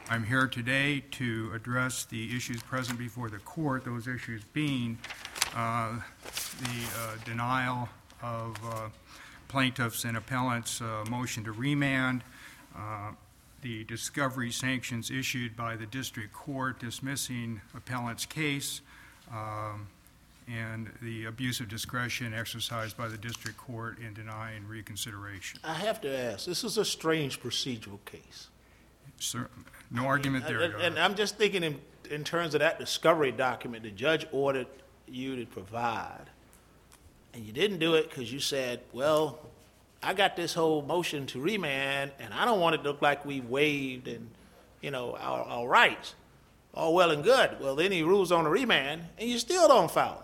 I'm here today to address the issues present before the court, those issues being the denial of plaintiffs' and appellants' motion to remand, the discovery sanctions issued by the district court dismissing appellant's case, and the abuse of discretion exercised by the district court in denying reconsideration. I have to ask, this is a strange procedural case. Sir, no argument there, Your Honor. And I'm just thinking in terms of that discovery document the judge ordered you to provide, and you didn't do it because you said, well, I got this whole motion to remand, and I don't want it to look like we waived and, our rights. All well and good. Well, then he rules on the remand, and you still don't file it.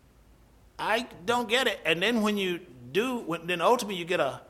I don't get it. And then when you do, then ultimately you get a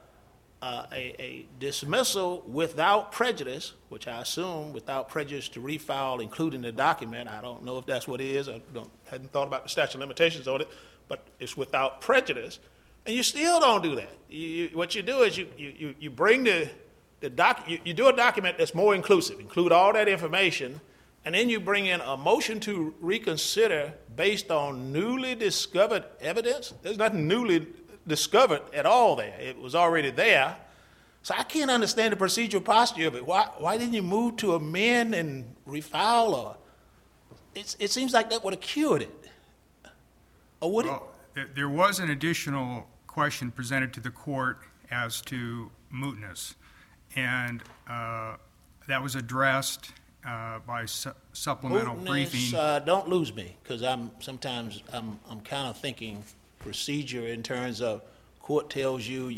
dismissal without prejudice, which I assume without prejudice to refile, including the document. I don't know if that's what it is. I hadn't thought about the statute of limitations on it, but it's without prejudice. And you still don't do that. What you do is you bring you do a document that's more inclusive, include all that information, and then you bring in a motion to reconsider based on newly discovered evidence. There's nothing newly discovered at all there. It was already there. So I can't understand the procedural posture of it. Why didn't you move to amend and refile? It seems like that would have cured it. Or would it? There was an additional question presented to the court as to mootness, and that was addressed by supplemental briefing. Don't lose me, because I'm kind of thinking procedure in terms of court tells you're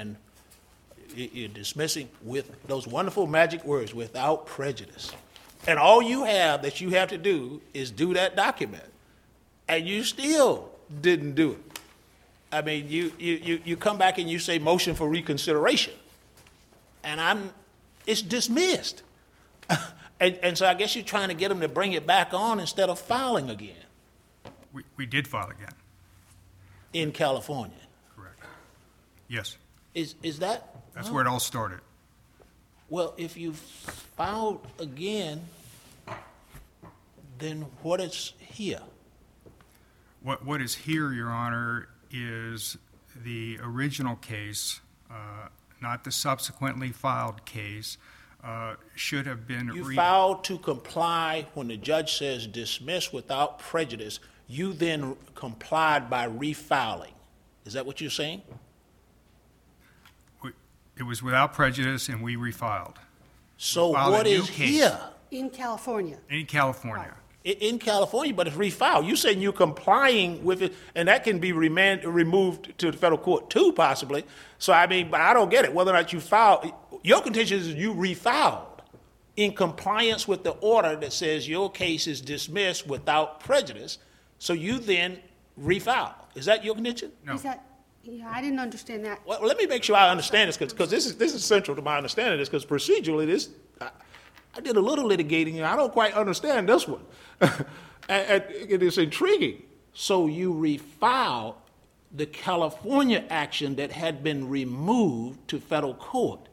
dismissing with those wonderful magic words, without prejudice. And all you have to do is do that document. And you still didn't do it. I mean, you come back and you say motion for reconsideration. And it's dismissed. And so I guess you're trying to get them to bring it back on instead of filing again. We did file again. In California? Correct. Yes. Is that? That's where it all started. Well, if you filed again, then what is here? What is here, Your Honor, is the original case, not the subsequently filed case, should have been... You filed to comply when the judge says dismiss without prejudice. You then complied by refiling. Is that what you're saying? It was without prejudice, and we refiled. So what is here? In California. In California. In California, but it's refiled. You're saying you're complying with it, and that can be removed to the federal court too, possibly. So, but I don't get it. Whether or not you filed, your contention is you refiled in compliance with the order that says your case is dismissed without prejudice. So you then refile. Is that your contention? No. I didn't understand that. Well, let me make sure I understand this, because this is central to my understanding of this, because procedurally I did a little litigating, and I don't quite understand this one. And it is intriguing. So you refiled the California action that had been removed to federal court.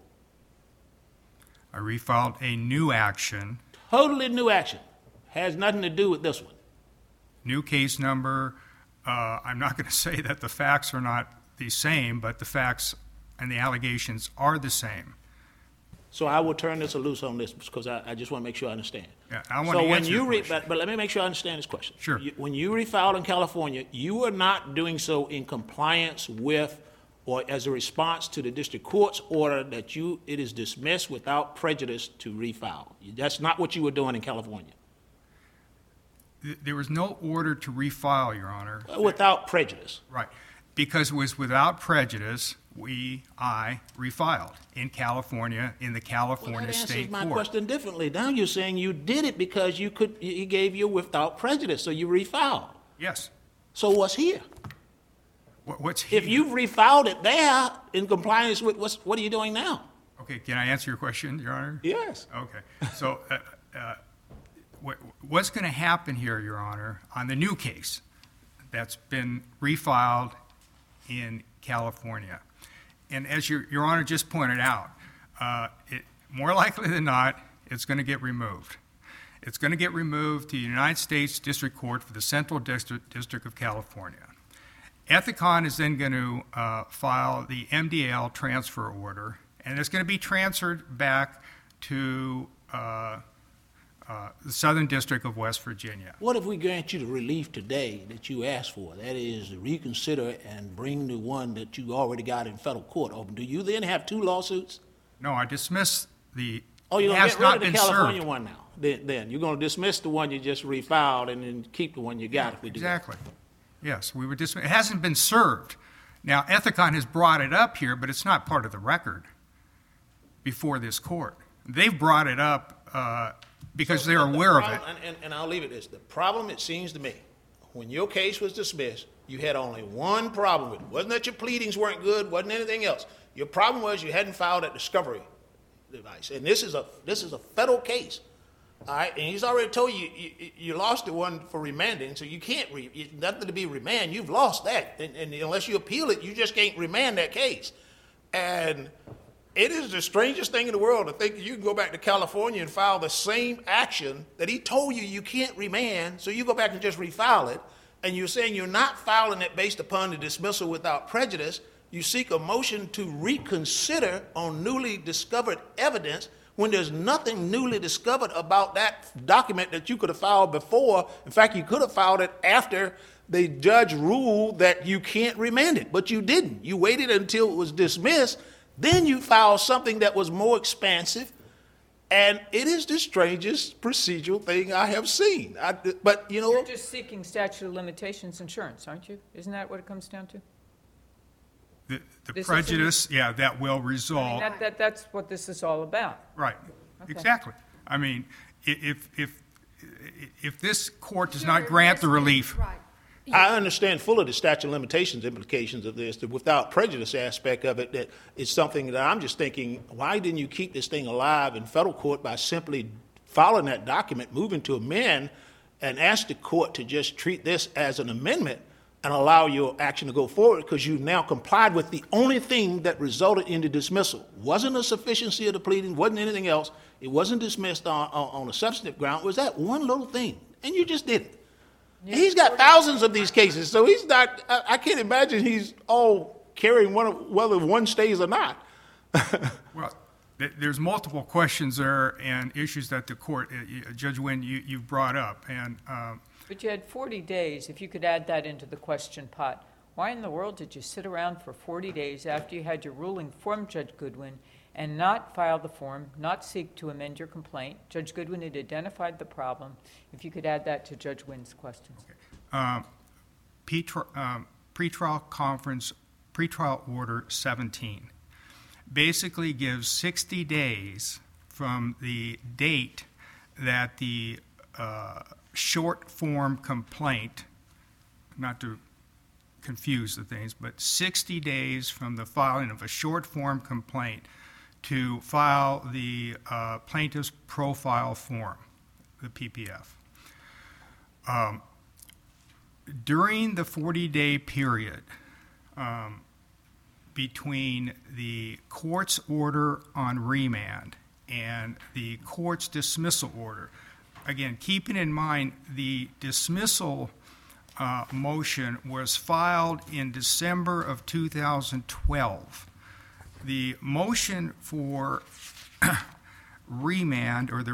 I refiled a new action. Totally new action. Has nothing to do with this one. New case number. I'm not going to say that the facts are not the same, but the facts and the allegations are the same. So I will turn this loose on this, because I just want to make sure I understand. Yeah, I want to answer your question. But let me make sure I understand this question. Sure. When you refiled in California, you were not doing so in compliance with or as a response to the district court's order that it is dismissed without prejudice to refile. That's not what you were doing in California. There was no order to refile, Your Honor. Without prejudice. Right. Because it was without prejudice, I refiled in California, in the California State Court. That answers my question differently. Now you're saying you did it because he gave you without prejudice, so you refiled. Yes. So what's here? What's here? If you've refiled it there in compliance with what are you doing now? Okay, can I answer your question, Your Honor? Yes. Okay. So what's going to happen here, Your Honor, on the new case that's been refiled in California? And as Your Honor just pointed out, more likely than not, it's going to get removed. It's going to get removed to the United States District Court for the Central District of California. Ethicon is then going to file the MDL transfer order, and it's going to be transferred back to the Southern District of West Virginia. What if we grant you the relief today that you asked for? That is, reconsider and bring the one that you already got in federal court open. Do you then have two lawsuits? No, I dismiss the. Oh, you're it going to has get rid not of the been California served. one now. Then you're going to dismiss the one you just refiled and then keep the one you got if we do that. Exactly. Yes, we were dismissed. It hasn't been served. Now, Ethicon has brought it up here, but it's not part of the record before this court. They've brought it up because they're aware of it. And I'll leave it this. The problem, it seems to me, when your case was dismissed, you had only one problem with it. Wasn't that your pleadings weren't good, wasn't anything else. Your problem was you hadn't filed that discovery device. And this is a federal case. All right, and he's already told you you lost the one for remanding, so you can't nothing to be remanded. You've lost that, and unless you appeal it, you just can't remand that case. And it is the strangest thing in the world to think that you can go back to California and file the same action that he told you can't remand, so you go back and just refile it, and you're saying you're not filing it based upon the dismissal without prejudice. You seek a motion to reconsider on newly discovered evidence when there's nothing newly discovered about that document that you could have filed before. In fact, you could have filed it after the judge ruled that you can't remand it, but you didn't. You waited until it was dismissed, then you filed something that was more expansive, and it is the strangest procedural thing I have seen. But you know, You're just seeking statute of limitations insurance, aren't you? Isn't that what it comes down to? The This is prejudice, that will I resolve. mean, that's what this is all about. Right, Okay. exactly. I mean, if this court does not grant the relief, Right. I understand fully the statute of limitations implications of this, the without prejudice aspect of it, that it's something that I'm just thinking, why didn't you keep this thing alive in federal court by simply following that document, moving to amend, and ask the court to just treat this as an amendment and allow your action to go forward because you've now complied with the only thing that resulted in the dismissal. Wasn't a sufficiency of the pleading, wasn't anything else. It wasn't dismissed on a substantive ground. It was that one little thing, and you just did it. Yeah. He's got thousands of these cases, so he's not, I can't imagine he's all carrying whether one stays or not. well, there's multiple questions there and issues that the court, Judge Wynn, you brought up. And But you had 40 days. If you could add that into the question pot, why in the world did you sit around for 40 days after you had your ruling from Judge Goodwin and not file the form, not seek to amend your complaint? Judge Goodwin had identified the problem. If you could add that to Judge Wynn's questions. pretrial order 17 basically gives 60 days from the date that the short form complaint, not to confuse the things, but 60 days from the filing of a short form complaint to file the plaintiff's profile form, the PPF. During the 40-day period between the court's order on remand and the court's dismissal order, again, keeping in mind the dismissal motion was filed in December of 2012. The motion for remand, or the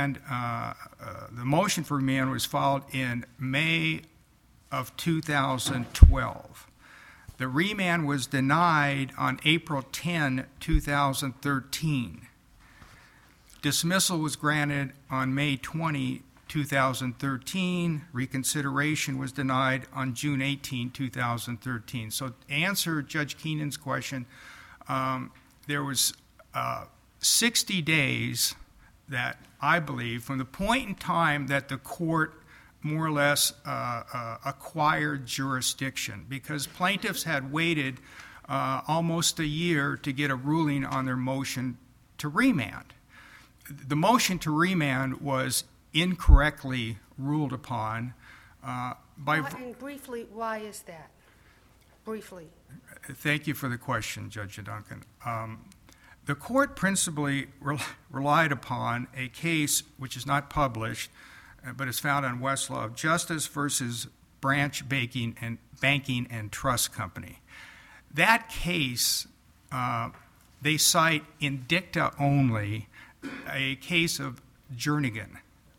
motion for remand was filed in May of 2012. The remand was denied on April 10, 2013. Dismissal was granted on May 20, 2013. Reconsideration was denied on June 18, 2013. So to answer Judge Keenan's question, there was 60 days that I believe from the point in time that the court more or less acquired jurisdiction, because plaintiffs had waited almost a year to get a ruling on their motion to remand. The motion to remand was incorrectly ruled upon by... And briefly, why is that? Briefly. Thank you for the question, Judge Duncan. The court principally relied upon a case which is not published, but is found on Westlaw of Justice versus Branch Banking and Trust Company. That case, they cite in dicta only a case of Jernigan,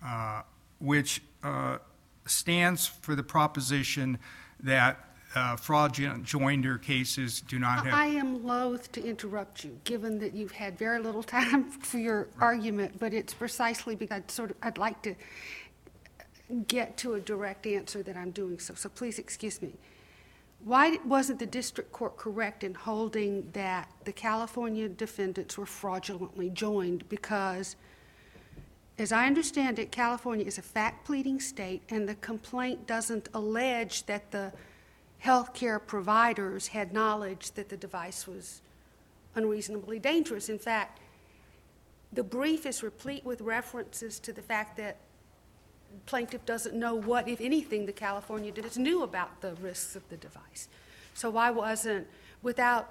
which stands for the proposition that fraudulent joinder cases do not have... I am loath to interrupt you, given that you've had very little time for your argument, but it's precisely because I'd like to get to a direct answer that I'm doing so. So please excuse me. Why wasn't the district court correct in holding that the California defendants were fraudulently joined? Because, as I understand it, California is a fact-pleading state, and the complaint doesn't allege that the healthcare providers had knowledge that the device was unreasonably dangerous. In fact, the brief is replete with references to the fact that the plaintiff doesn't know what, if anything, the California defendants knew about the risks of the device. So why wasn't, without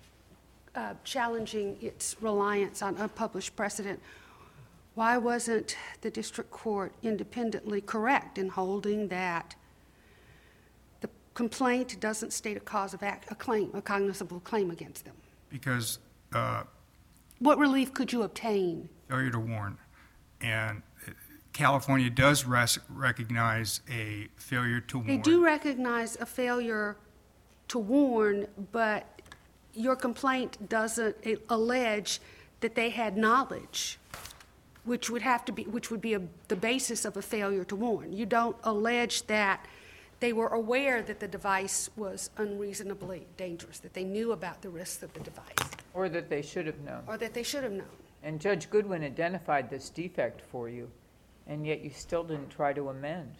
challenging its reliance on unpublished precedent, why wasn't the district court independently correct in holding that the complaint doesn't state a cause of a cognizable claim against them? Because... what relief could you obtain? failure to warn. And California does recognize a failure to warn. They do recognize a failure to warn, but your complaint doesn't allege that they had knowledge, which would be the basis of a failure to warn. You don't allege that they were aware that the device was unreasonably dangerous, that they knew about the risks of the device. Or that they should have known. Or that they should have known. And Judge Goodwin identified this defect for you, and yet you still didn't try to amend.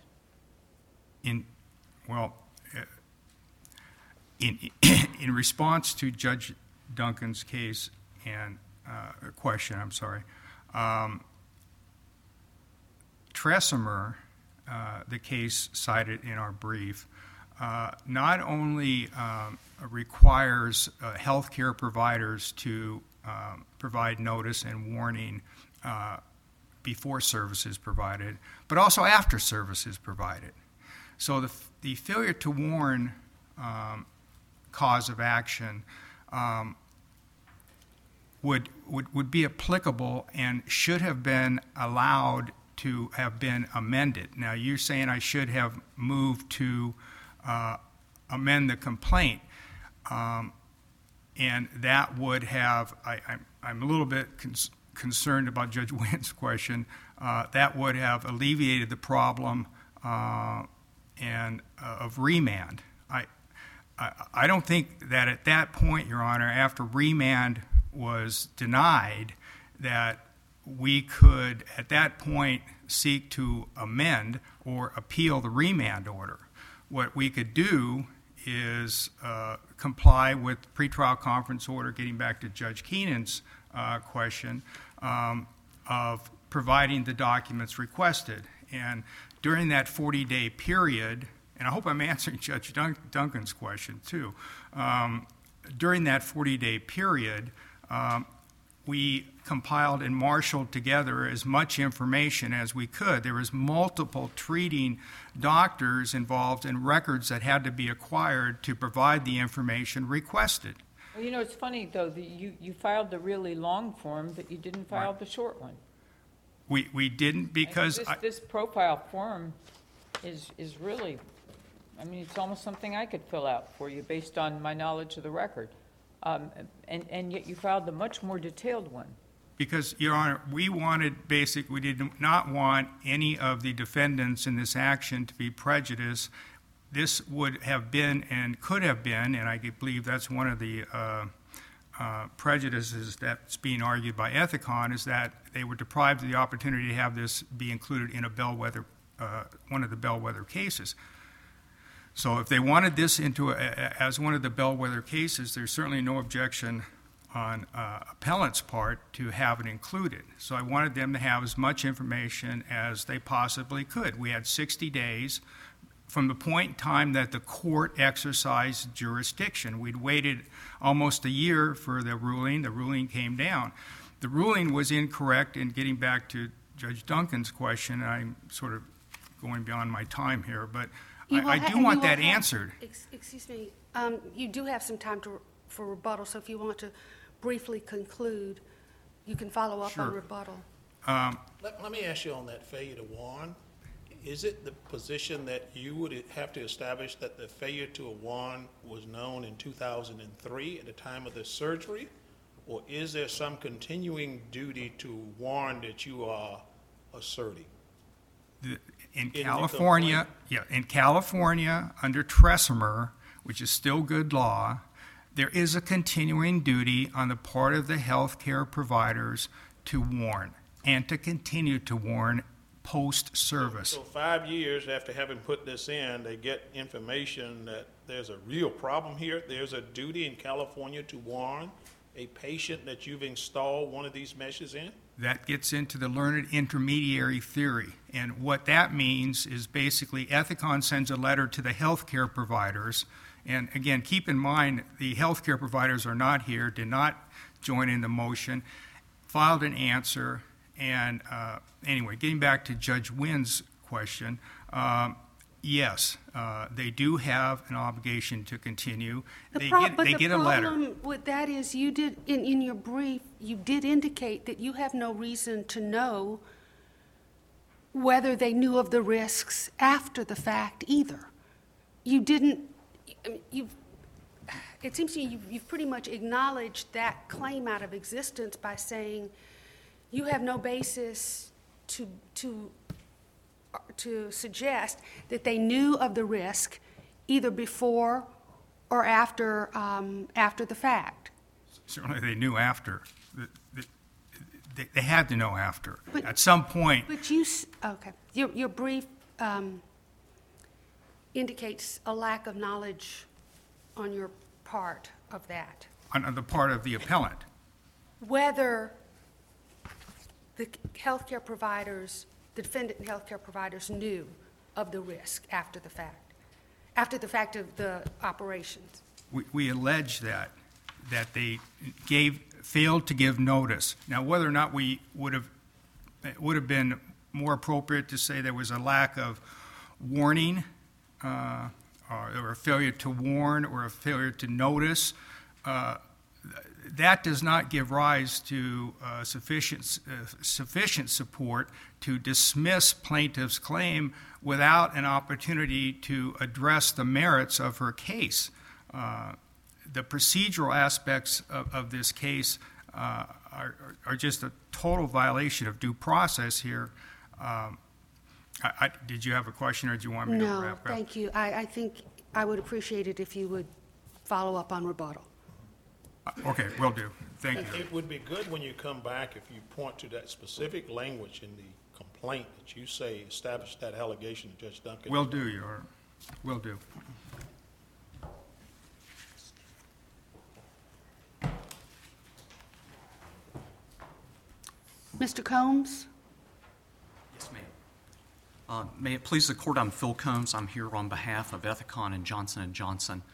In response to Judge Duncan's case and question, Tresimer, the case cited in our brief, not only requires healthcare providers to provide notice and warning before service is provided, but also after service is provided. So the failure to warn cause of action would be applicable and should have been allowed to have been amended. Now, you're saying I should have moved to amend the complaint, and that would have, I'm a little bit concerned about Judge Wynn's question, that would have alleviated the problem of remand. I don't think that at that point, Your Honor, after remand was denied, that we could at that point seek to amend or appeal the remand order. What we could do is comply with the pretrial conference order, getting back to Judge Keenan's question, of providing the documents requested. And during that 40-day period, and I hope I'm answering Judge Duncan's question too, during that 40-day period, we compiled and marshaled together as much information as we could. There was multiple treating doctors involved and records that had to be acquired to provide the information requested. Well, you know, it's funny, though, that you filed the really long form, but you didn't file the short one. We didn't because... This profile form is really, I mean, it's almost something I could fill out for you based on my knowledge of the record. And yet you filed the much more detailed one. Because, Your Honor, we did not want any of the defendants in this action to be prejudiced. This would have been and could have been, and I believe that's one of the prejudices that's being argued by Ethicon, is that they were deprived of the opportunity to have this be included in a bellwether, one of the bellwether cases. So if they wanted this as one of the bellwether cases, there's certainly no objection on appellant's part to have it included. So I wanted them to have as much information as they possibly could. We had 60 days from the point in time that the court exercised jurisdiction. We'd waited almost a year for the ruling. The ruling came down. The ruling was incorrect, and getting back to Judge Duncan's question, I'm sort of going beyond my time here, but I do want that answered. Excuse me, you do have some time for rebuttal, so if you want to briefly conclude, you can follow up on Sure. rebuttal. Let me ask you on that failure to warn. Is it the position that you would have to establish that the failure to warn was known in 2003 at the time of the surgery? Or is there some continuing duty to warn that you are asserting? In the California, under Tresimer, which is still good law, there is a continuing duty on the part of the healthcare providers to warn and to continue to warn post-service. So 5 years after having put this in, they get information that there's a real problem here. There's a duty in California to warn a patient that you've installed one of these meshes in? That gets into the learned intermediary theory. And what that means is basically Ethicon sends a letter to the healthcare providers. And again, keep in mind, the healthcare providers are not here, did not join in the motion, filed an answer. And anyway, getting back to Judge Wynn's question, yes, they do have an obligation to continue. They get a letter. But the problem with that is you did, in your brief, you did indicate that you have no reason to know whether they knew of the risks after the fact either. You didn't, I mean, it seems to me you've pretty much acknowledged that claim out of existence by saying you have no basis to suggest that they knew of the risk either before or after the fact. Certainly they knew after. They had to know after. At some point. But okay. Your brief indicates a lack of knowledge on your part of that. On the part of the appellant. Whether the healthcare providers, the defendant and healthcare providers knew of the risk after the fact of the operations. We allege that they failed to give notice. Now, whether or not it would have been more appropriate to say there was a lack of warning, or a failure to warn, or a failure to notice, that does not give rise to sufficient support to dismiss plaintiff's claim without an opportunity to address the merits of her case. The procedural aspects of this case are just a total violation of due process here. Did you have a question, or do you want me to wrap up? No, thank you. I think I would appreciate it if you would follow up on rebuttal. Okay, will do. Thank you. It would be good when you come back if you point to that specific language in the complaint that you say established that allegation, Judge Duncan. Will do, Your Honor. Will do. Mr. Combs? Yes, ma'am. May it please the Court, I'm Phil Combs. I'm here on behalf of Ethicon and Johnson & Johnson.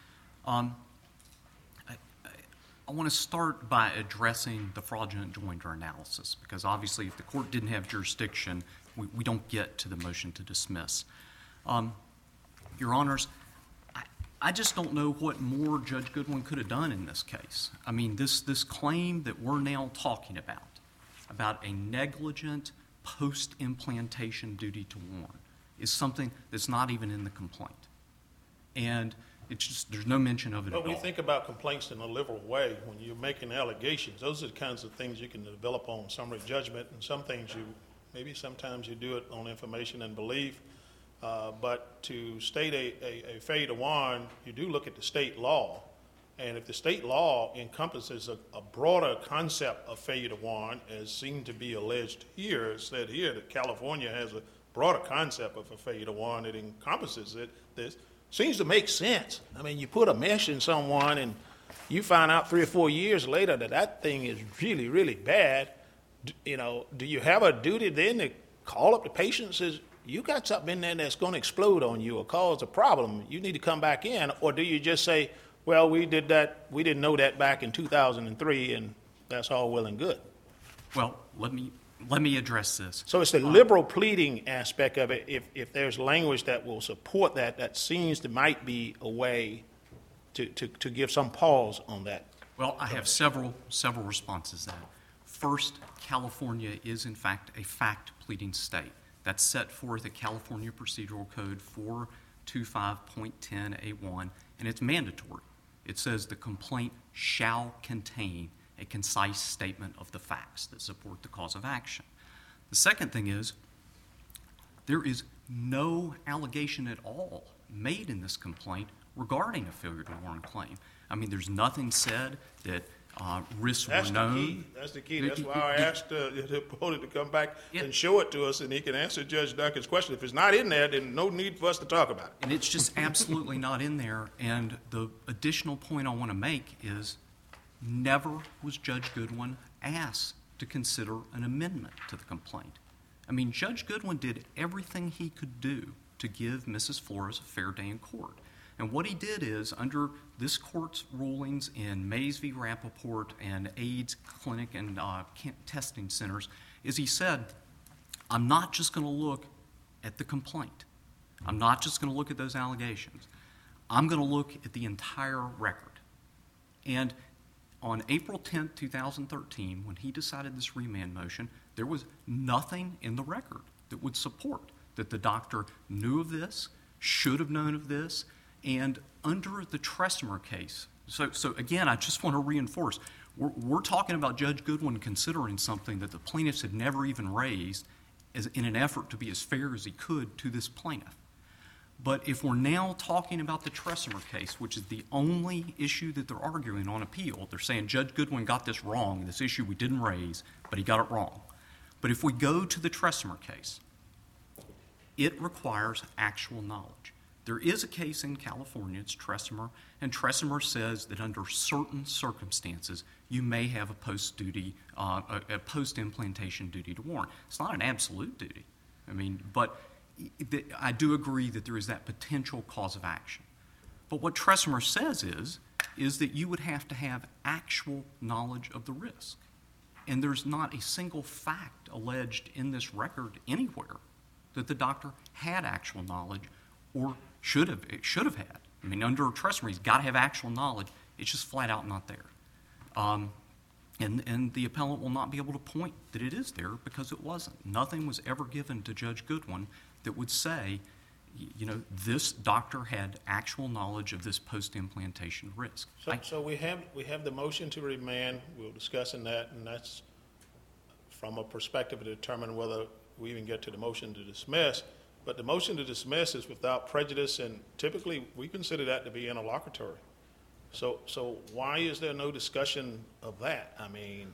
I want to start by addressing the fraudulent joinder analysis, because obviously if the Court didn't have jurisdiction, we don't get to the motion to dismiss. Your Honors, I just don't know what more Judge Goodwin could have done in this case. I mean, this claim that we're now talking about a negligent post-implantation duty to warn, is something that's not even in the complaint. And it's just, there's no mention of it at all. But we think about complaints in a liberal way. When you're making allegations, those are the kinds of things you can develop on summary judgment, and some things maybe sometimes you do it on information and belief. But to state a failure to warn, you do look at the state law. And if the state law encompasses a broader concept of failure to warn, as seemed to be alleged here, said here that California has a broader concept of a failure to warn that encompasses it, this seems to make sense. I mean, you put a mesh in someone and you find out 3 or 4 years later that thing is really, really bad. Do you have a duty then to call up the patient and says, you got something in there that's going to explode on you or cause a problem, you need to come back in? Or do you just say, well, we didn't know that back in 2003, and that's all well and good? Well, let me address this. So it's the liberal pleading aspect of it. If there's language that will support that, that seems to might be a way to give some pause on that. Well, I have several responses to that. First, California is in fact a fact pleading state. That's set forth at California Procedural Code 425.10A1, and it's mandatory. It says the complaint shall contain a concise statement of the facts that support the cause of action. The second thing is, there is no allegation at all made in this complaint regarding a failure to warn claim. I mean, there's nothing said that risks were known. That's the key. That's why I asked the opponent to come back and show it to us, and he can answer Judge Duncan's question. If it's not in there, then no need for us to talk about it. And it's just absolutely not in there. And the additional point I want to make is never was Judge Goodwin asked to consider an amendment to the complaint. I mean, Judge Goodwin did everything he could do to give Mrs. Flores a fair day in court. And what he did is, under this court's rulings in Mays v. Rappaport and AIDS Clinic and testing centers, is he said, I'm not just going to look at the complaint. I'm not just going to look at those allegations. I'm going to look at the entire record. And on April 10, 2013, when he decided this remand motion, there was nothing in the record that would support that the doctor knew of this, should have known of this, and under the Tressimer case. So again, I just want to reinforce, we're talking about Judge Goodwin considering something that the plaintiffs had never even raised in an effort to be as fair as he could to this plaintiff. But if we're now talking about the Tressimer case, which is the only issue that they're arguing on appeal, they're saying Judge Goodwin got this wrong, this issue we didn't raise, but he got it wrong. But if we go to the Tressimer case, it requires actual knowledge. There is a case in California, it's Tressimer, and Tressimer says that under certain circumstances, you may have a post-implantation duty to warn. It's not an absolute duty. I mean, but I do agree that there is that potential cause of action. But what Tressimer says is that you would have to have actual knowledge of the risk. And there's not a single fact alleged in this record anywhere that the doctor had actual knowledge or should have had. I mean, under Tressimer, he's got to have actual knowledge. It's just flat out not there. And the appellant will not be able to point that it is there because it wasn't. Nothing was ever given to Judge Goodwin that would say, you know, this doctor had actual knowledge of this post-implantation risk. So we have the motion to remand. We're discussing that, and that's from a perspective to determine whether we even get to the motion to dismiss. But the motion to dismiss is without prejudice, and typically we consider that to be interlocutory. So why is there no discussion of that? I mean,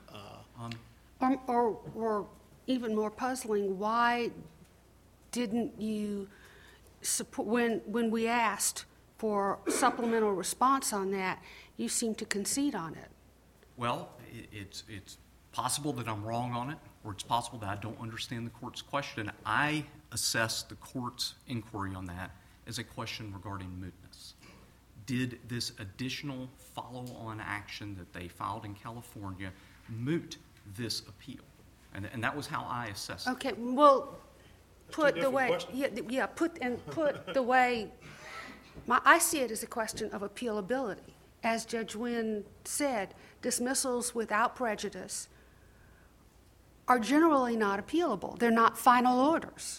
Or even more puzzling, why didn't you support, when we asked for supplemental response on that, you seemed to concede on it? Well, it's possible that I'm wrong on it, or it's possible that I don't understand the court's question. I assess the court's inquiry on that as a question regarding mootness. Did this additional follow-on action that they filed in California moot this appeal? And that was how I assessed it. Okay, well, put the different way, questions. put the way, I see it as a question of appealability. As Judge Wynn said, dismissals without prejudice are generally not appealable. They're not final orders.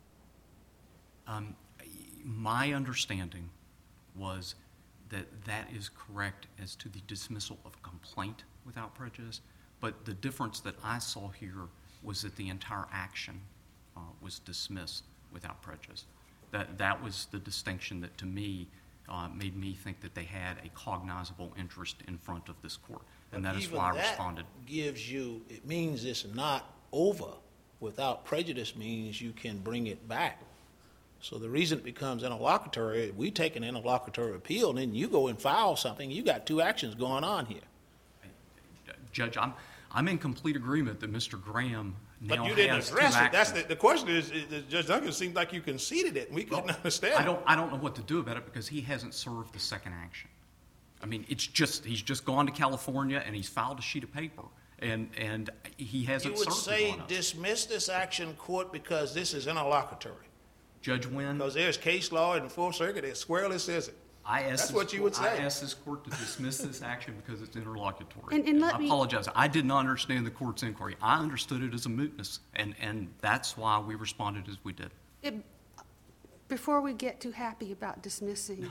My understanding was that is correct as to the dismissal of a complaint without prejudice, but the difference that I saw here was that the entire action was dismissed without prejudice. That was the distinction that, to me, made me think that they had a cognizable interest in front of this court, and that is why I responded. It means it's not over. Without prejudice means you can bring it back. So the reason it becomes interlocutory, we take an interlocutory appeal, and then you go and file something. You got two actions going on here. Judge, I'm in complete agreement that Mr. Graham But now you didn't has two address it. That's actions. the question is Judge Duncan, it seemed like you conceded it, and we couldn't understand. I don't know what to do about it because he hasn't served the second action. I mean, he's just gone to California and he's filed a sheet of paper, and he You hasn't would served say it on us. dismiss this action, court, because this is interlocutory. Judge Wynn, Because there's case law in the Fourth Circuit that squarely says it. That's what you would say. I asked this court to dismiss this action because it's interlocutory. And let I me- apologize. I did not understand the court's inquiry. I understood it as a mootness, and that's why we responded as we did. Before we get too happy about dismissing,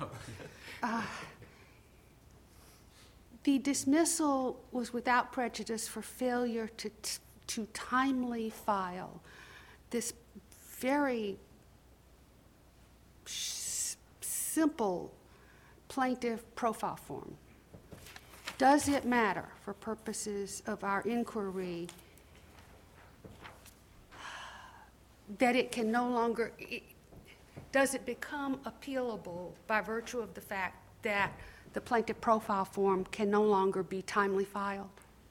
the dismissal was without prejudice for failure to timely file this very simple plaintiff profile form. Does it matter for purposes of our inquiry that it can no longer, does it become appealable by virtue of the fact that the plaintiff profile form can no longer be timely filed?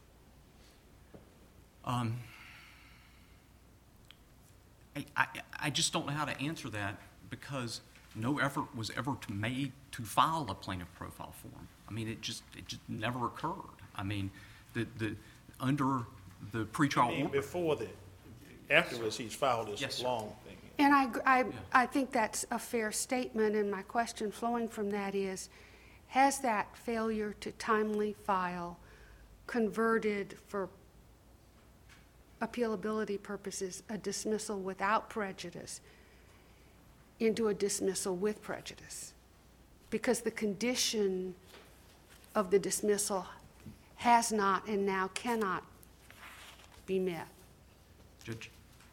I just don't know how to answer that because no effort was ever made to file a plaintiff profile form. I mean, it just never occurred. I mean, under the pretrial I mean, order. Afterwards, he's filed this Yes, sir. long thing. And I think that's a fair statement, and my question flowing from that is, has that failure to timely file converted for appealability purposes a dismissal without prejudice into a dismissal with prejudice? Because the condition of the dismissal has not and now cannot be met. Judge,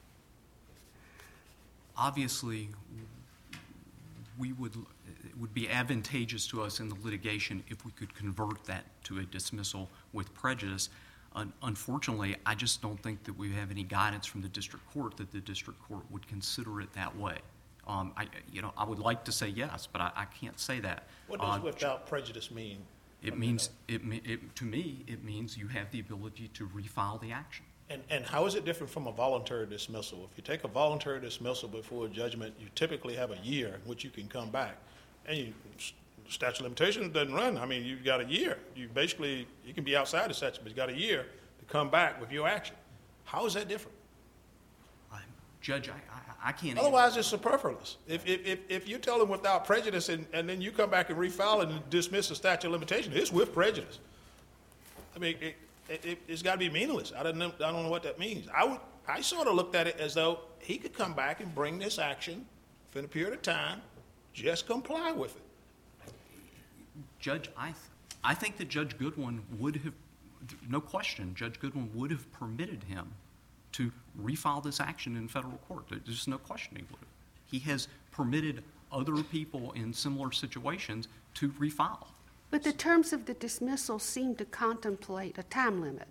obviously, it would be advantageous to us in the litigation if we could convert that to a dismissal with prejudice. Unfortunately, I just don't think that we have any guidance from the district court that the district court would consider it that way. I would like to say yes, but I can't say that. What does without prejudice mean? It means, to me, it means you have the ability to refile the action. And how is it different from a voluntary dismissal? If you take a voluntary dismissal before a judgment, you typically have a year in which you can come back. And statute of limitations doesn't run. I mean, you've got a year. You can be outside the statute, but you've got a year to come back with your action. How is that different? Judge, I can't. Otherwise, it's superfluous. If you tell them without prejudice and then you come back and refile and dismiss the statute of limitations, it's with prejudice. I mean, it's got to be meaningless. I don't know what that means. I sort of looked at it as though he could come back and bring this action for a period of time, just comply with it. Judge, I think that Judge Goodwin would have, no question, Judge Goodwin would have permitted him to refile this action in federal court. There's no question he would have. He has permitted other people in similar situations to refile. But the terms of the dismissal seem to contemplate a time limit,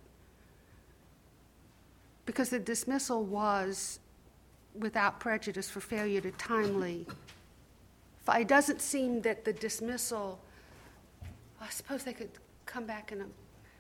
because the dismissal was without prejudice for failure to timely. It doesn't seem that the dismissal, I suppose they could come back in a...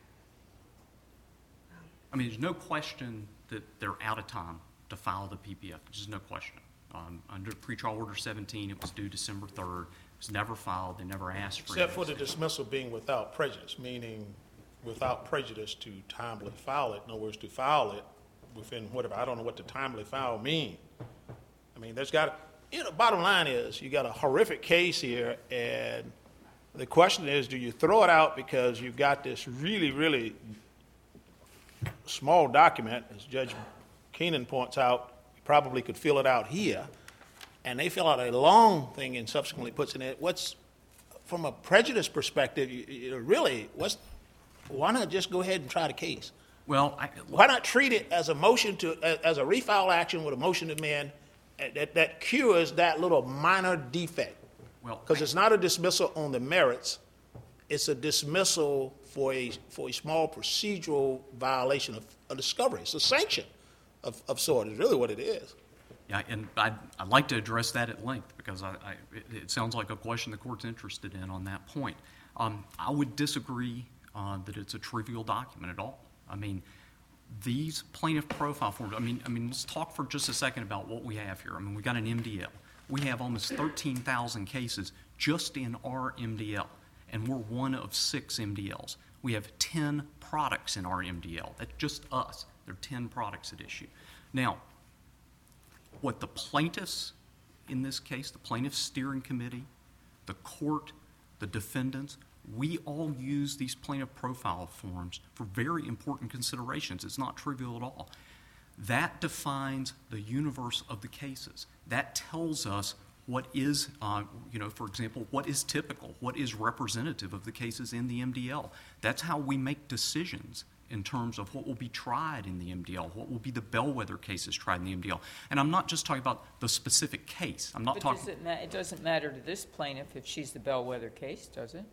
I mean, there's no question that they're out of time to file the PPF. There's just no question. Under pretrial order 17, it was due December 3rd. It was never filed. They never asked for it. Except for the dismissal being without prejudice, meaning without prejudice to timely file it. In other words, to file it within whatever. I don't know what the timely file mean. I mean, bottom line is you got a horrific case here, and the question is, do you throw it out because you've got this really, really small document, as Judge Keenan points out, you probably could fill it out here, and they fill out a long thing and subsequently puts in it. What's, from a prejudice perspective, why not just go ahead and try the case? Well, Why not treat it as a motion as a refile action with a motion to amend that cures that little minor defect? Well, Because it's not a dismissal on the merits, it's a dismissal for a small procedural violation of a discovery. It's a sanction of sort, is really what it is. yeah, and I'd like to address that at length because it sounds like a question the court's interested in on that point. I would disagree that it's a trivial document at all. I mean, these plaintiff profile forms, I mean, let's talk for just a second about what we have here. I mean, we got an MDL. We have almost 13,000 cases just in our MDL, and we're one of 6 MDLs. We have 10 products in our MDL. That's just us. There are 10 products at issue. Now, what the plaintiffs in this case, the plaintiffs' steering committee, the court, the defendants, we all use these plaintiff profile forms for very important considerations. It's not trivial at all. That defines the universe of the cases. That tells us what is, for example, what is typical, what is representative of the cases in the MDL. That's how we make decisions in terms of what will be tried in the MDL, what will be the bellwether cases tried in the MDL. And I'm not just talking about the specific case. I'm not But talking. it doesn't matter to this plaintiff if she's the bellwether case, does it?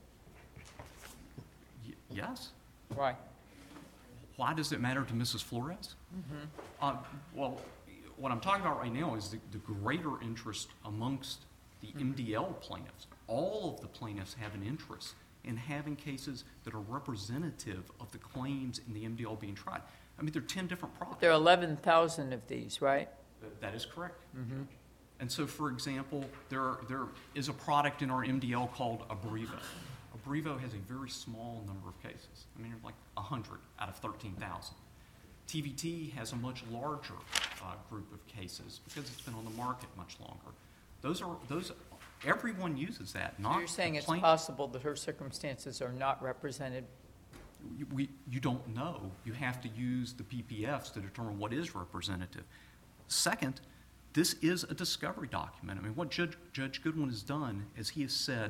Yes. Why? Why does it matter to Mrs. Flores? Well, what I'm talking about right now is the greater interest amongst the MDL plaintiffs. All of the plaintiffs have an interest in having cases that are representative of the claims in the MDL being tried. I mean, there are 10 different products. There are 11,000 of these, right? That is correct. And so, for example, there is a product in our MDL called Abreva. Abreva has a very small number of cases. I mean, like 100 out of 13,000. TVT has a much larger group of cases because it's been on the market much longer. Everyone uses that. So you're saying it's possible that her circumstances are not represented? You don't know. You have to use the PPFs to determine what is representative. Second, this is a discovery document. I mean, what Judge Goodwin has done is he has said,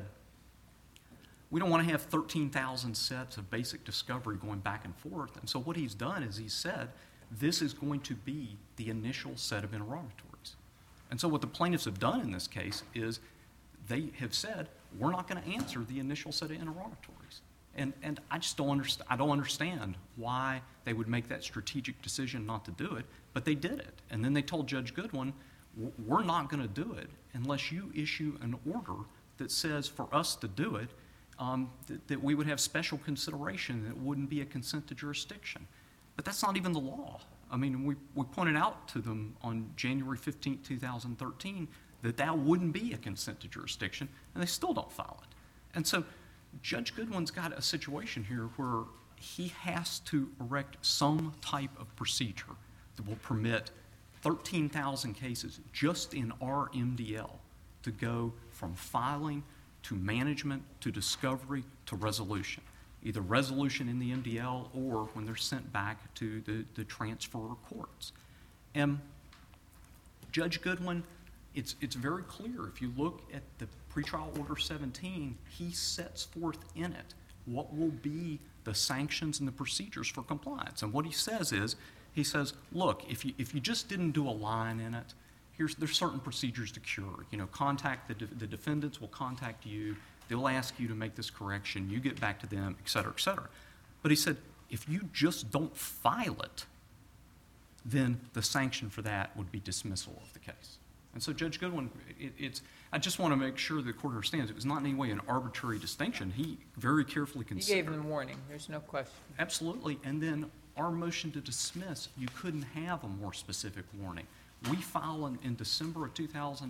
we don't want to have 13,000 sets of basic discovery going back and forth. And so what he's done is he said, this is going to be the initial set of interrogatories. And so what the plaintiffs have done in this case is they have said, we're not going to answer the initial set of interrogatories. And I just don't understand why they would make that strategic decision not to do it, but they did it. And then they told Judge Goodwin, we're not going to do it unless you issue an order that says for us to do it, that we would have special consideration, that it wouldn't be a consent to jurisdiction. But that's not even the law. I mean, we pointed out to them on January 15, 2013, that wouldn't be a consent to jurisdiction, and they still don't file it. And so Judge Goodwin's got a situation here where he has to erect some type of procedure that will permit 13,000 cases just in our MDL to go from filing to management to discovery to resolution, either resolution in the MDL or when they're sent back to the transfer courts. And Judge Goodwin, it's very clear. If you look at the pretrial order 17, he sets forth in it what will be the sanctions and the procedures for compliance. And what he says is, he says, look, if you just didn't do a line in it, there's certain procedures to cure. Contact the defendants will contact you. They'll ask you to make this correction. You get back to them, et cetera, et cetera. But he said, if you just don't file it, then the sanction for that would be dismissal of the case. And so Judge Goodwin, I just want to make sure the court understands it was not in any way an arbitrary distinction. He very carefully considered. You gave them warning. There's no question. Absolutely. And then our motion to dismiss, you couldn't have a more specific warning. We file in December of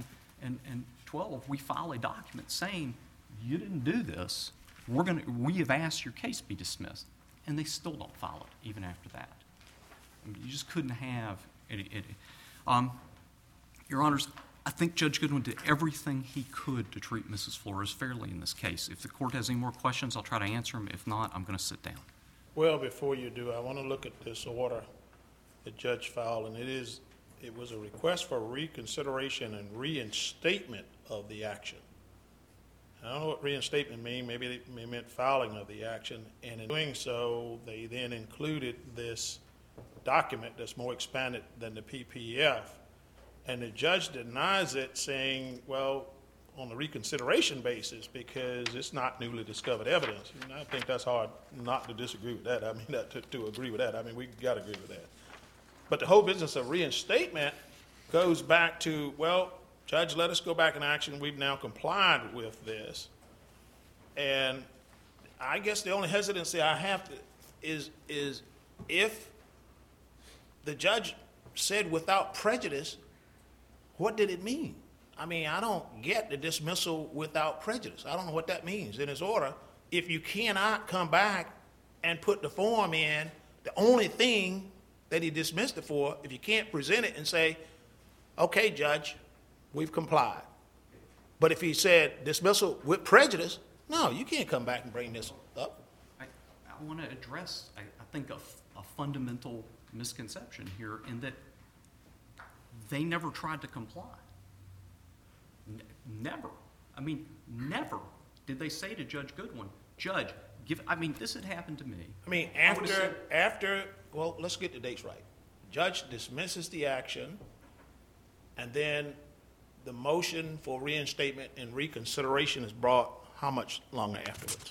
2012, we file a document saying, you didn't do this. We have asked your case be dismissed. And they still don't file it, even after that. I mean, you just couldn't have it. Your Honors, I think Judge Goodwin did everything he could to treat Mrs. Flores fairly in this case. If the court has any more questions, I'll try to answer them. If not, I'm going to sit down. Well, before you do, I want to look at this order that Judge filed, and it was a request for reconsideration and reinstatement of the action. I don't know what reinstatement means. Maybe it meant filing of the action. And in doing so, they then included this document that's more expanded than the PPF. And the judge denies it, saying, well, on the reconsideration basis, because it's not newly discovered evidence. And I think that's hard not to disagree with that. I mean, to agree with that. I mean, we got to agree with that. But the whole business of reinstatement goes back to, well, Judge, let us go back in action. We've now complied with this. And I guess the only hesitancy I have is if the judge said without prejudice, what did it mean? I mean, I don't get the dismissal without prejudice. I don't know what that means in his order. If you cannot come back and put the form in, the only thing that he dismissed it for, if you can't present it and say, okay, judge, we've complied. But if he said dismissal with prejudice, no, you can't come back and bring this up. I want to address, I think, a fundamental misconception here in that they never tried to comply. Never. I mean, never did they say to Judge Goodwin, Judge, this had happened to me. I mean, well, let's get the dates right. Judge dismisses the action, and then the motion for reinstatement and reconsideration is brought how much longer afterwards?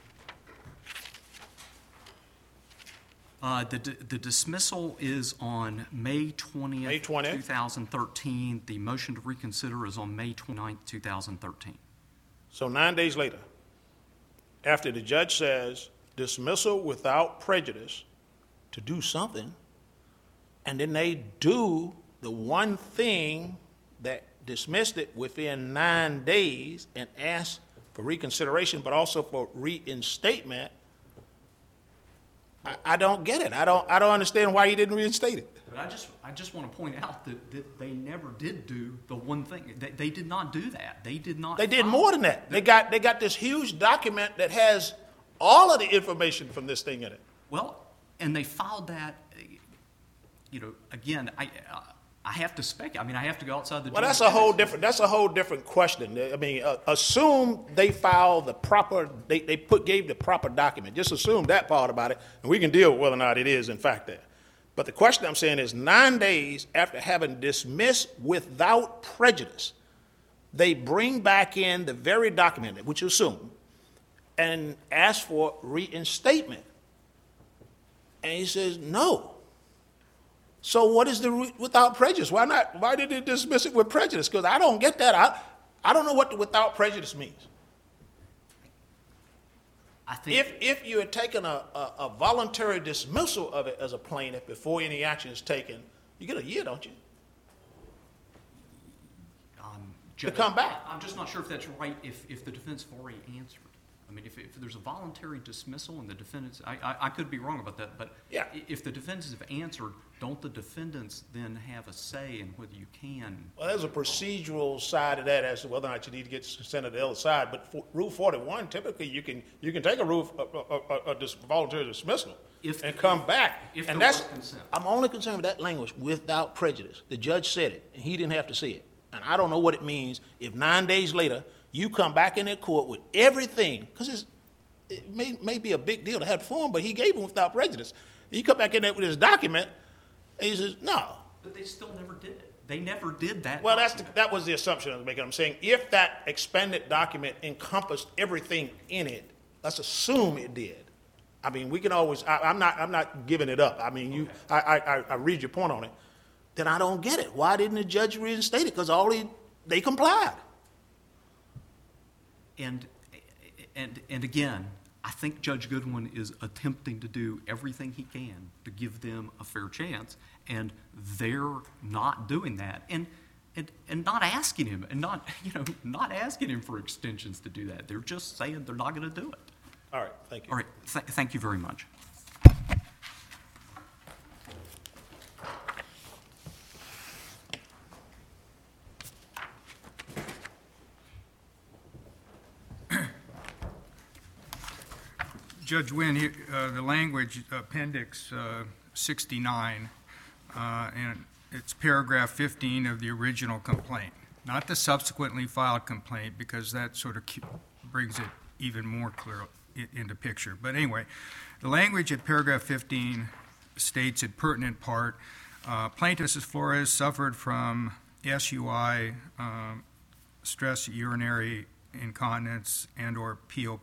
The dismissal is on May 20th, May 20th. 2013. The motion to reconsider is on May 29th, 2013. So 9 days later, after the judge says dismissal without prejudice to do something, and then they do the one thing that dismissed it within 9 days and asked for reconsideration, but also for reinstatement, I don't get it. I don't understand why he didn't reinstate it. But I just want to point out that they never did do the one thing. They did not do that. They did not. They did file. more than that. They got this huge document that has all of the information from this thing in it. Well, and they filed that. Again, I have to speculate. I mean, I have to go outside the. Well, that's a whole different question. I mean, assume they filed the proper. They gave the proper document. Just assume that part about it, and we can deal with whether or not it is in fact there. But the question I'm saying is 9 days after having dismissed without prejudice, they bring back in the very document, which you assume, and ask for reinstatement. And he says no. So what is the without prejudice? Why not? Why did they dismiss it with prejudice? Because I don't get that. I don't know what the without prejudice means. I think If you had taken a voluntary dismissal of it as a plaintiff before any action is taken, you get a year, don't you? To come back. I'm just not sure if that's right. If the defense have already answered. I mean, if there's a voluntary dismissal and the defendants, I could be wrong about that, but Yeah. if the defendants have answered, don't the defendants then have a say in whether you can? Well, there's a procedural side to that as to whether or not you need to get consent of the other side. But for Rule 41, typically you can take a voluntary dismissal and come back. If And there that's were consent. I'm only concerned with that language, without prejudice. The judge said it, and he didn't have to say it. And I don't know what it means if 9 days later you come back in that court with everything, because it may be a big deal to have the form, but he gave him without prejudice. And you come back in there with his document, and he says, no. But they still never did it. They never did that. Well, document. that was the assumption I was making. I'm saying if that expanded document encompassed everything in it, let's assume it did. I mean, we can always. I'm not giving it up. I mean, I read your point on it. Then I don't get it. Why didn't the judge reinstate it? Because they complied. And again, I think Judge Goodwin is attempting to do everything he can to give them a fair chance, and they're not doing that, and not asking him, and not asking him for extensions to do that. They're just saying they're not going to do it. All right, thank you. All right, thank you very much. Judge Wynn, the language, Appendix 69, and it's paragraph 15 of the original complaint, not the subsequently filed complaint, because that sort of brings it even more clear into picture. But anyway, the language at paragraph 15 states in pertinent part, Plaintiff Flores suffered from SUI, stress urinary incontinence, and or POP,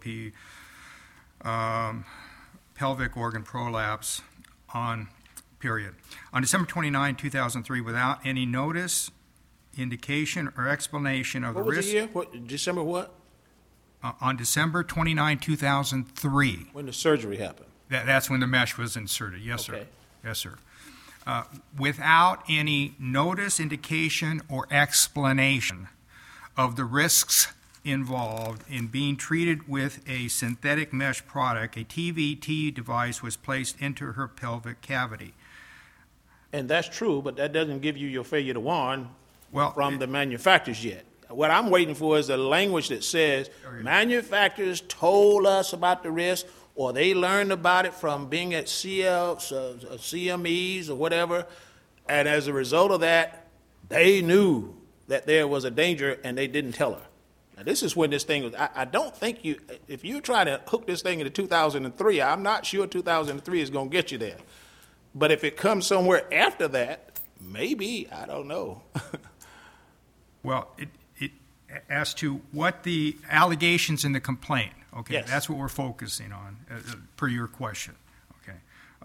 pelvic organ prolapse on December 29, 2003, without any notice, indication, or explanation of What the was risk. the year? What, December what? On December 29, 2003. When the surgery happened. That's when the mesh was inserted. Yes, sir. Okay. Yes, sir. without any notice, indication, or explanation of the risks involved in being treated with a synthetic mesh product, a TVT device was placed into her pelvic cavity. And that's true, but that doesn't give you your failure to warn Well, from the manufacturers yet. What I'm waiting for is the language that says manufacturers told us about the risk, or they learned about it from being at CMEs or whatever, and as a result of that, they knew that there was a danger and they didn't tell her. Now, this is when this thing was, I don't think you, if you're trying to hook this thing into 2003, I'm not sure 2003 is going to get you there. But if it comes somewhere after that, maybe, I don't know. Well, as to what the allegations in the complaint, okay, Yes. that's what we're focusing on, per your question, okay.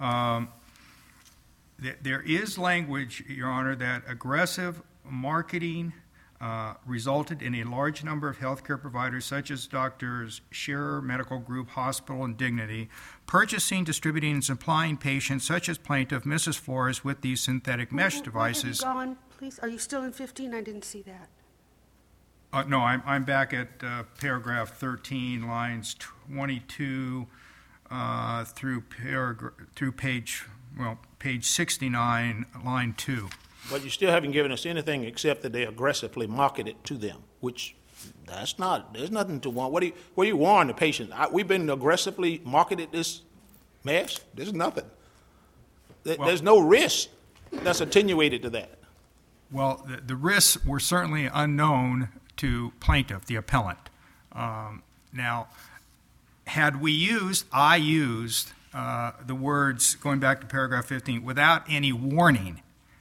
There is language, Your Honor, that aggressive marketing resulted in a large number of healthcare providers, such as Doctors Scherer Medical Group, Hospital, and Dignity, purchasing, distributing, and supplying patients, such as plaintiff Mrs. Flores, with these synthetic mesh devices. Where have you gone, please? Are you still in 15? I didn't see that. No, I'm back at paragraph 13, lines 22 through page 69, line 2. But you still haven't given us anything except that they aggressively market it to them, which there's nothing to warn. What do you warn the patient? We've been aggressively marketed this mesh. There's nothing. There's no risk that's attenuated to that. Well, the risks were certainly unknown to plaintiff, the appellant. Now, I used the words, going back to paragraph 15, without any warning.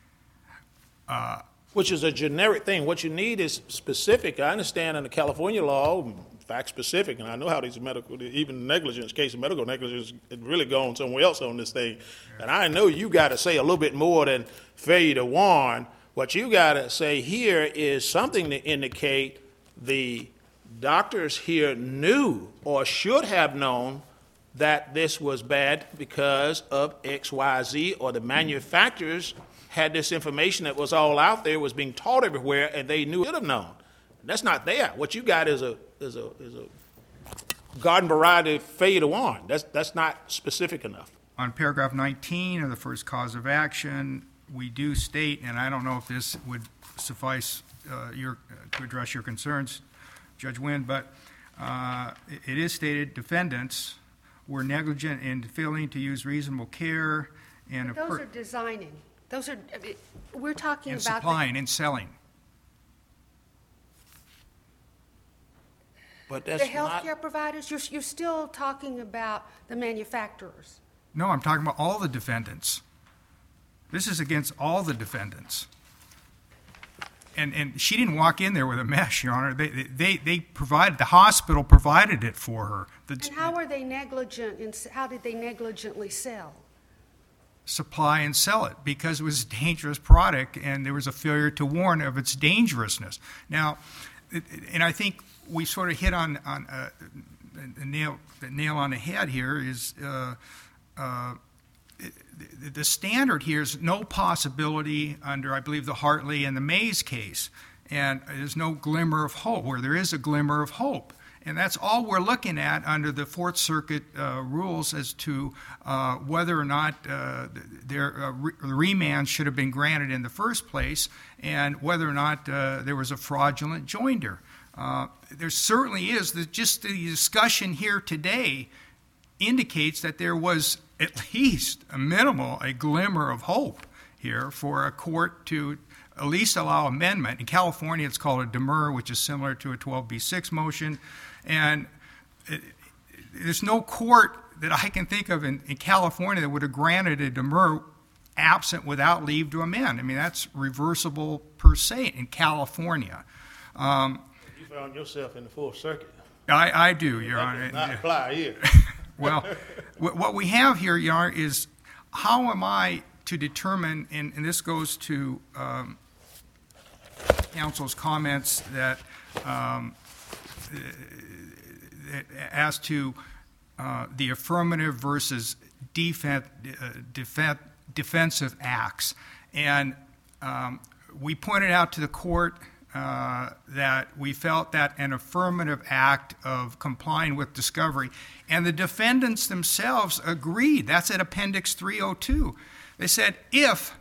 Which is a generic thing. What you need is specific. I understand under California law, fact specific, and I know how these medical, even negligence, case of medical negligence, it really gone somewhere else on this thing. And I know you got to say a little bit more than failure to warn. What you got to say here is something to indicate the doctors here knew or should have known that this was bad because of X, Y, Z, or the manufacturers had this information that was all out there, was being taught everywhere, and they knew it should have known. That's not there. What you got is a garden variety failure to warn. That's not specific enough. On paragraph 19 of the first cause of action, we do state, and I don't know if this would suffice to address your concerns, Judge Wynn, but it is stated defendants were negligent in failing to use reasonable care and Those are designing. Those are, we're talking and about. supplying and selling. But The that's not. healthcare providers, you're still talking about the manufacturers. No, I'm talking about all the defendants. This is against all the defendants. And she didn't walk in there with a mesh, Your Honor. They provided, the hospital provided it for her. And how are they negligent, how did they negligently sell? Supply and sell it because it was a dangerous product and there was a failure to warn of its dangerousness. Now, and I think we sort of hit on the nail on the head here is the standard here is no possibility under, I believe, the Hartley and the Mays case, and there's no glimmer of hope, where there is a glimmer of hope. And that's all we're looking at under the Fourth Circuit rules as to whether or not the remand should have been granted in the first place and whether or not there was a fraudulent joinder. There certainly is. Just the discussion here today indicates that there was at least a glimmer of hope here for a court to at least allow amendment. In California, it's called a demur, which is similar to a 12b6 motion. And there's no court that I can think of in California that would have granted a demur absent without leave to amend. I mean, that's reversible per se in California. You found yourself in the Fourth Circuit. I do, Your That Honor. does not apply here. Well, what we have here, Your Honor, is how am I to determine, and this goes to counsel's comments that as to the affirmative versus defensive acts. And we pointed out to the court that we felt that an affirmative act of complying with discovery, and the defendants themselves agreed. That's at Appendix 302. They said if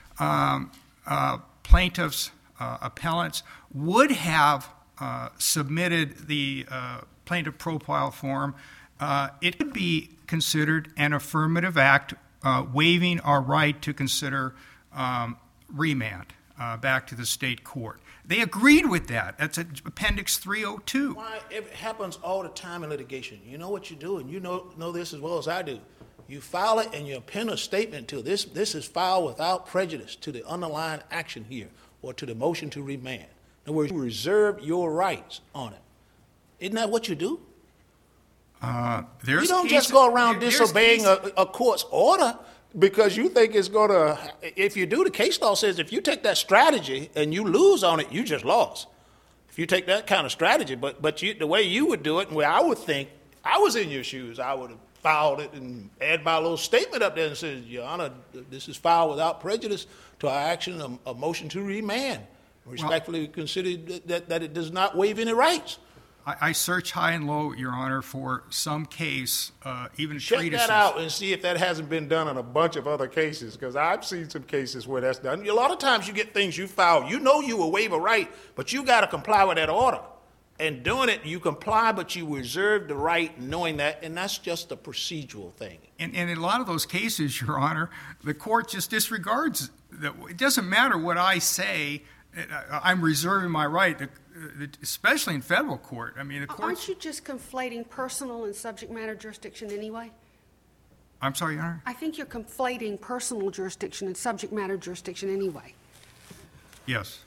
plaintiffs, appellants, would have submitted the plaintiff profile form, it could be considered an affirmative act waiving our right to consider remand back to the state court. They agreed with that. That's at Appendix 302. Why, it happens all the time in litigation. You know what you do, and you know this as well as I do. You file it and you append a statement to this. This is filed without prejudice to the underlying action here or to the motion to remand. In other words, you reserve your rights on it. Isn't that what you do? You don't just go around disobeying a court's order because you think it's going to, if you do, the case law says if you take that strategy and you lose on it, you just lost. If you take that kind of strategy, but the way you would do it and where I would think, I was in your shoes, I would have filed it and add my little statement up there and says, Your Honor, this is filed without prejudice to our action, a motion to remand. Respectfully consider that it does not waive any rights. I search high and low, Your Honor, for some case, even Check treatises. that out and see if that hasn't been done in a bunch of other cases, because I've seen some cases where that's done. A lot of times you get things you file, you know you will waive a right, but you got to comply with that order. And doing it, you comply, but you reserve the right knowing that, and that's just a procedural thing. And in a lot of those cases, Your Honor, the court just disregards that. It doesn't matter what I say. I'm reserving my right, especially in federal court. I mean, the court. Aren't you just conflating personal and subject matter jurisdiction anyway? I'm sorry, Your Honor? I think you're conflating personal jurisdiction and subject matter jurisdiction anyway. Yes.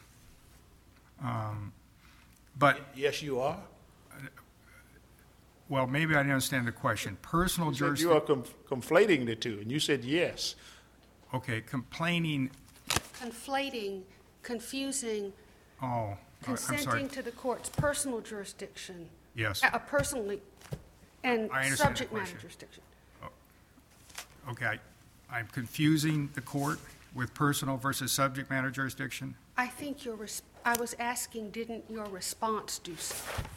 But, Yes, you are. well, maybe I didn't understand the question. Personal You jurisdiction. are conflating the two, and you said yes. Okay, complaining. Conflating, confusing, Oh, I'm sorry. consenting to the court's personal jurisdiction. Yes. Personally, and I understand the subject matter question. jurisdiction. Okay, I'm confusing the court with personal versus subject matter jurisdiction. I think I was asking, didn't your response do so?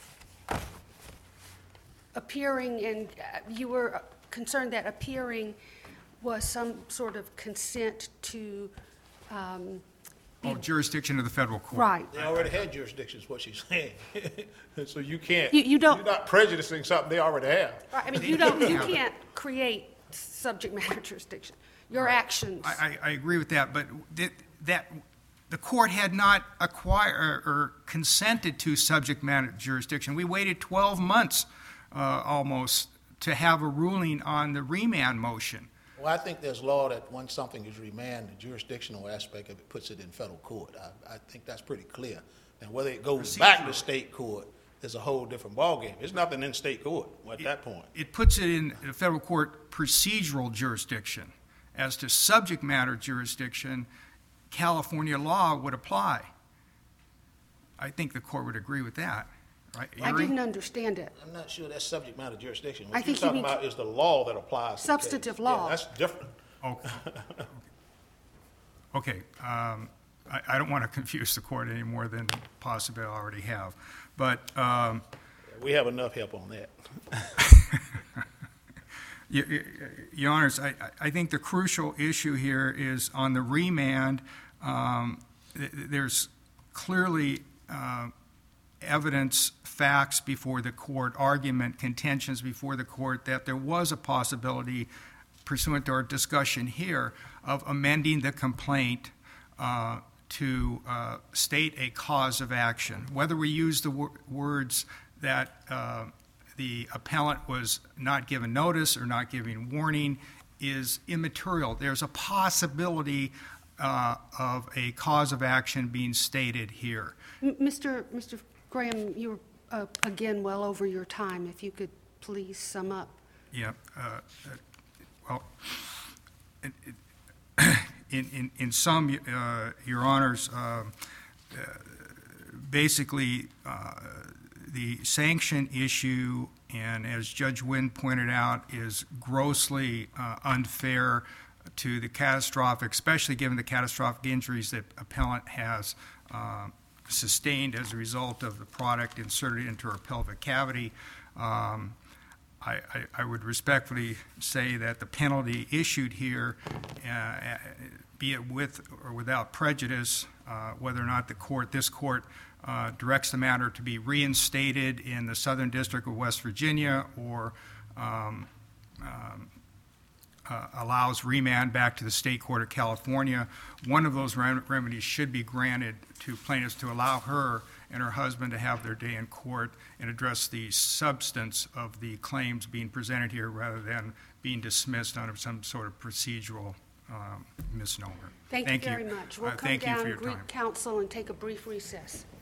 Appearing, and you were concerned that appearing was some sort of consent to, Jurisdiction of the federal court. right. They already had jurisdiction, is what she's saying. So you can't. You don't- You're not prejudicing something they already have. Right, I mean, you can't create subject matter jurisdiction. Your actions. I agree with that, but that the court had not acquired or consented to subject matter jurisdiction. We waited 12 months almost to have a ruling on the remand motion. Well, I think there's law that once something is remanded, the jurisdictional aspect of it puts it in federal court. I think that's pretty clear. And whether it goes back to state court is a whole different ballgame. There's nothing in state court at that point. It puts it in the federal court procedural jurisdiction. As to subject matter jurisdiction, California law would apply. I think the court would agree with that, right? I Erie? didn't understand it. I'm not sure that's subject matter jurisdiction. I What you're think you talking mean about is the law that applies. to the case. substantive law. Yeah, that's different. Okay. I don't want to confuse the court any more than possibly I already have. But We have enough help on that. Your Honors, I think the crucial issue here is on the remand. There's clearly evidence, facts before the court, argument, contentions before the court that there was a possibility, pursuant to our discussion here, of amending the complaint to state a cause of action. Whether we use the words that the appellant was not given notice or not giving warning is immaterial. There's a possibility of a cause of action being stated here. Mr. Graham, you're again well over your time. If you could please sum up. Yeah. Well, in sum, Your Honors, basically the sanction issue, and as Judge Wynn pointed out, is grossly unfair to the catastrophic, especially given the catastrophic injuries that appellant has sustained as a result of the product inserted into her pelvic cavity. I would respectfully say that the penalty issued here, be it with or without prejudice, whether or not this court directs the matter to be reinstated in the Southern District of West Virginia or allows remand back to the State Court of California, one of those remedies should be granted to plaintiffs to allow her and her husband to have their day in court and address the substance of the claims being presented here rather than being dismissed under some sort of procedural misnomer. Thank you very much. We'll come Thank you for down your and greet time. counsel and take a brief recess.